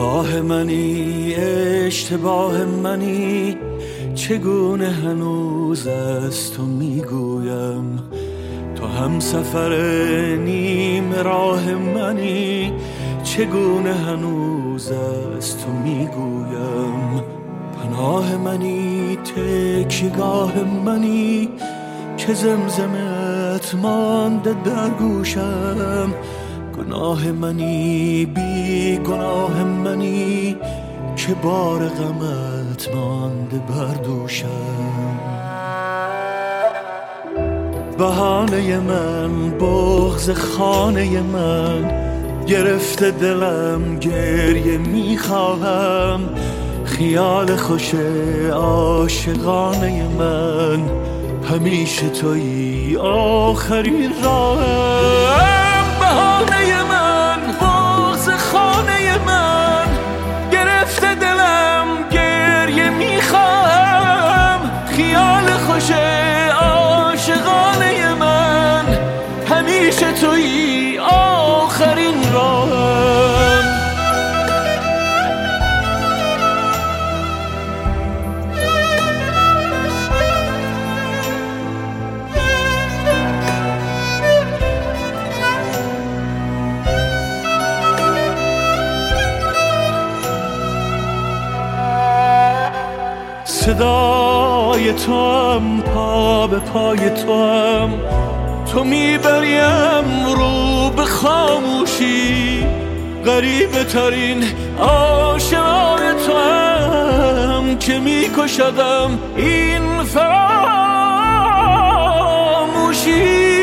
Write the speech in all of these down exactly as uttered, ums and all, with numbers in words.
آه منی اشتباه منی، چگونه هنوز از تو میگویم. تو هم سفر نیم راه منی، چگونه هنوز از تو میگویم. پناه منی تکیگاه منی، که زمزمت مانده در گوشم. گناه منی بی گناه منی، که بار غمت مانده بر دوشم. بهانه من بغض خانه من، گرفته دلم گریه میخواهم. خیال خوش عاشقانه من، همیشه تویی آخرین راهم. بهانه من بغض خانه من، گرفته دلم گریه میخواهم. خیال خوش عاشقانه من، همیشه تویی آخرین راهم. صدای تو هم پا به پای تو هم، تو میبریم رو به خاموشی. غریبه ترین آشنای تو هم، که میکشدم این فراموشی.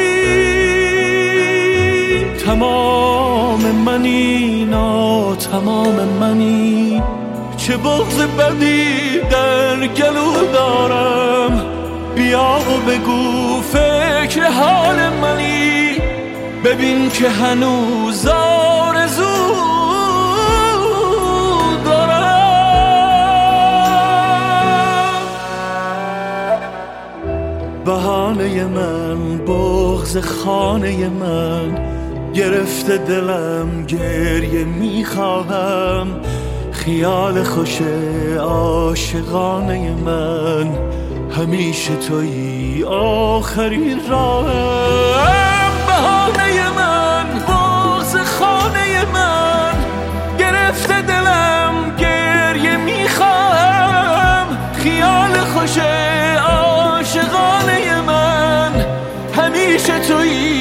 تمام منی نا تمام منی، چه بغض بدی در گلو دارم. بیا و بگو فکر حال منی، ببین که هنوز آرزو دارم. بهانه من بغض خانه من، گرفته دلم گریه میخواهم. خیال خوش عاشقانه من، همیشه تویی آخرین راهم. بهانه من بغض خانه من، گرفته دلم گریه میخواهم. خیال خوش عاشقانه من، همیشه تویی